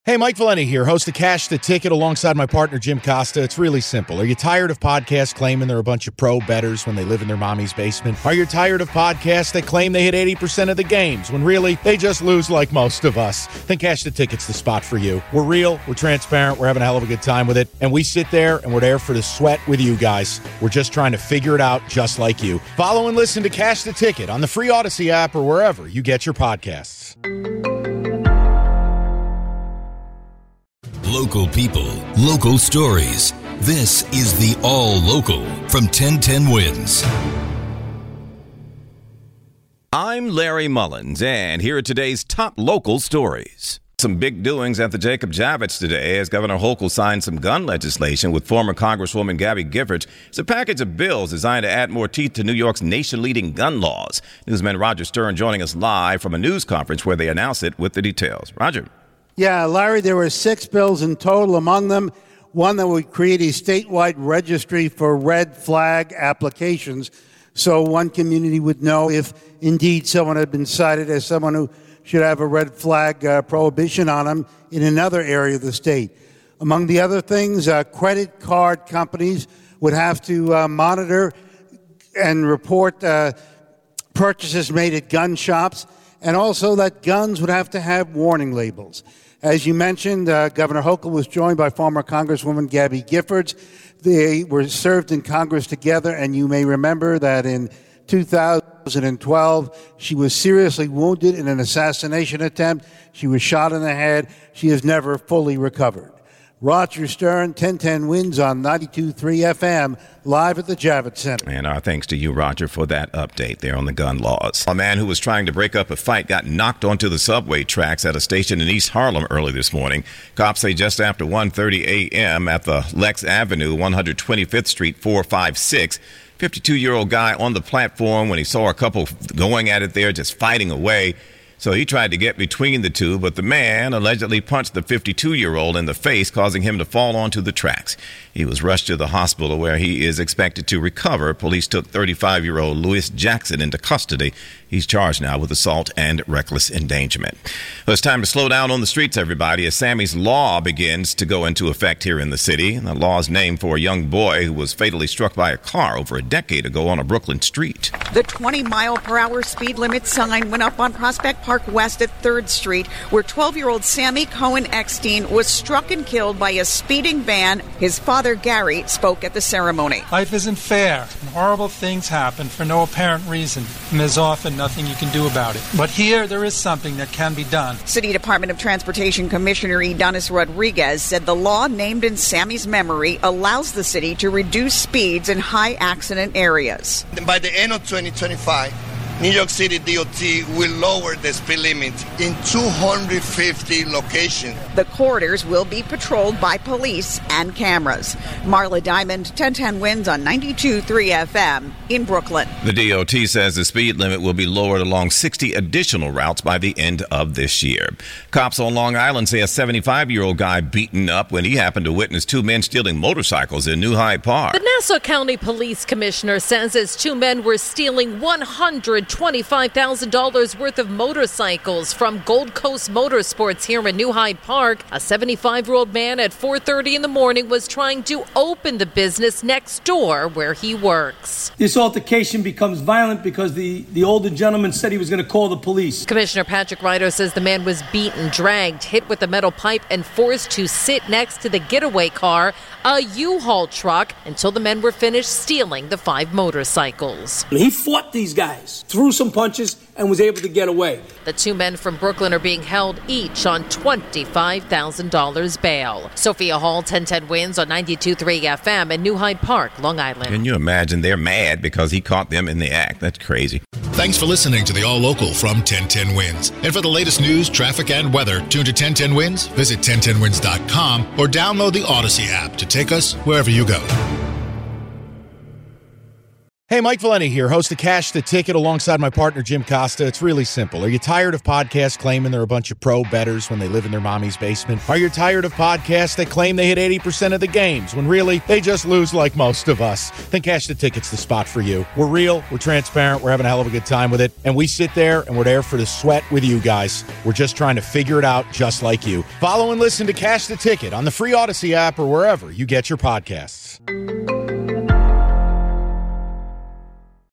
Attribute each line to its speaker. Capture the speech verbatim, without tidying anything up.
Speaker 1: Hey, Mike Valenti here, host of Cash the Ticket alongside my partner, Jim Costa. It's really simple. Are you tired of podcasts claiming they're a bunch of pro bettors when they live in their mommy's basement? Are you tired of podcasts that claim they hit eighty percent of the games when really they just lose like most of us? Then Cash the Ticket's the spot for you. We're real, we're transparent, we're having a hell of a good time with it, and we sit there and we're there for the sweat with you guys. We're just trying to figure it out just like you. Follow and listen to Cash the Ticket on the free Odyssey app or wherever you get your podcasts.
Speaker 2: Local people, local stories. This is the All Local from ten ten Wins.
Speaker 3: I'm Larry Mullins, and here are today's top local stories. Some big doings at the Jacob Javits today as Governor Hochul signed some gun legislation with former Congresswoman Gabby Giffords. It's a package of bills designed to add more teeth to New York's nation-leading gun laws. Newsman Roger Stern joining us live from a news conference where they announce it with the details. Roger.
Speaker 4: Yeah, Larry, there were six bills in total. Among them, one that would create a statewide registry for red flag applications so one community would know if indeed someone had been cited as someone who should have a red flag uh, prohibition on them in another area of the state. Among the other things, uh, credit card companies would have to uh, monitor and report uh, purchases made at gun shops, and also that guns would have to have warning labels. As you mentioned, uh, Governor Hochul was joined by former Congresswoman Gabby Giffords. They were served in Congress together, and you may remember that in two thousand twelve, she was seriously wounded in an assassination attempt. She was shot in the head. She has never fully recovered. Roger Stern, ten ten Wins on ninety-two point three F M, live at the Javits Center.
Speaker 3: And our thanks to you, Roger, for that update there on the gun laws. A man who was trying to break up a fight got knocked onto the subway tracks at a station in East Harlem early this morning. Cops say just after one thirty a.m. at the Lex Avenue, one twenty-fifth Street, four five six, fifty-two-year-old guy on the platform when he saw a couple going at it there, just fighting away. So he tried to get between the two, but the man allegedly punched the fifty-two-year-old in the face, causing him to fall onto the tracks. He was rushed to the hospital where he is expected to recover. Police took thirty-five-year-old Louis Jackson into custody. He's charged now with assault and reckless endangerment. Well, it's time to slow down on the streets, everybody, as Sammy's Law begins to go into effect here in the city. The law is named for a young boy who was fatally struck by a car over a decade ago on a Brooklyn street.
Speaker 5: The twenty mile per hour speed limit sign went up on Prospect Park West at third Street, where twelve-year-old Sammy Cohen Eckstein was struck and killed by a speeding van. His father, Gary, spoke at the ceremony.
Speaker 6: Life isn't fair, and horrible things happen for no apparent reason, and there's often nothing you can do about it. But here, there is something that can be done.
Speaker 5: City Department of Transportation Commissioner Edonis Rodriguez said the law named in Sammy's memory allows the city to reduce speeds in high accident areas.
Speaker 7: By the end of twenty twenty-five, New York City D O T will lower the speed limit in two hundred fifty locations.
Speaker 5: The corridors will be patrolled by police and cameras. Marla Diamond, ten ten Wins on ninety-two point three F M in Brooklyn.
Speaker 3: The D O T says the speed limit will be lowered along sixty additional routes by the end of this year. Cops on Long Island say a seventy-five-year-old guy beaten up when he happened to witness two men stealing motorcycles in New Hyde Park.
Speaker 8: The Nassau County Police Commissioner says his two men were stealing one hundred twenty-five thousand dollars worth of motorcycles from Gold Coast Motorsports here in New Hyde Park. A seventy-five-year-old man at four thirty in the morning was trying to open the business next door where he works.
Speaker 9: This altercation becomes violent because the, the older gentleman said he was going to call the police.
Speaker 8: Commissioner Patrick Ryder says the man was beaten, dragged, hit with a metal pipe, and forced to sit next to the getaway car, a U-Haul truck, until the men were finished stealing the five motorcycles.
Speaker 9: He fought these guys, threw some punches, and was able to get away.
Speaker 8: The two men from Brooklyn are being held each on twenty-five thousand dollars bail. Sophia Hall, ten ten Wins on ninety-two point three F M in New Hyde Park, Long Island.
Speaker 3: Can you imagine? They're mad because he caught them in the act. That's crazy.
Speaker 10: Thanks for listening to the All Local from ten ten Wins. And for the latest news, traffic, and weather, tune to ten ten Wins, visit ten ten wins dot com, or download the Odyssey app to take us wherever you go.
Speaker 1: Hey, Mike Valenti here, host of Cash the Ticket alongside my partner, Jim Costa. It's really simple. Are you tired of podcasts claiming they're a bunch of pro bettors when they live in their mommy's basement? Are you tired of podcasts that claim they hit eighty percent of the games when really they just lose like most of us? Then Cash the Ticket's the spot for you. We're real, we're transparent, we're having a hell of a good time with it, and we sit there and we're there for the sweat with you guys. We're just trying to figure it out just like you. Follow and listen to Cash the Ticket on the free Odyssey app or wherever you get your podcasts.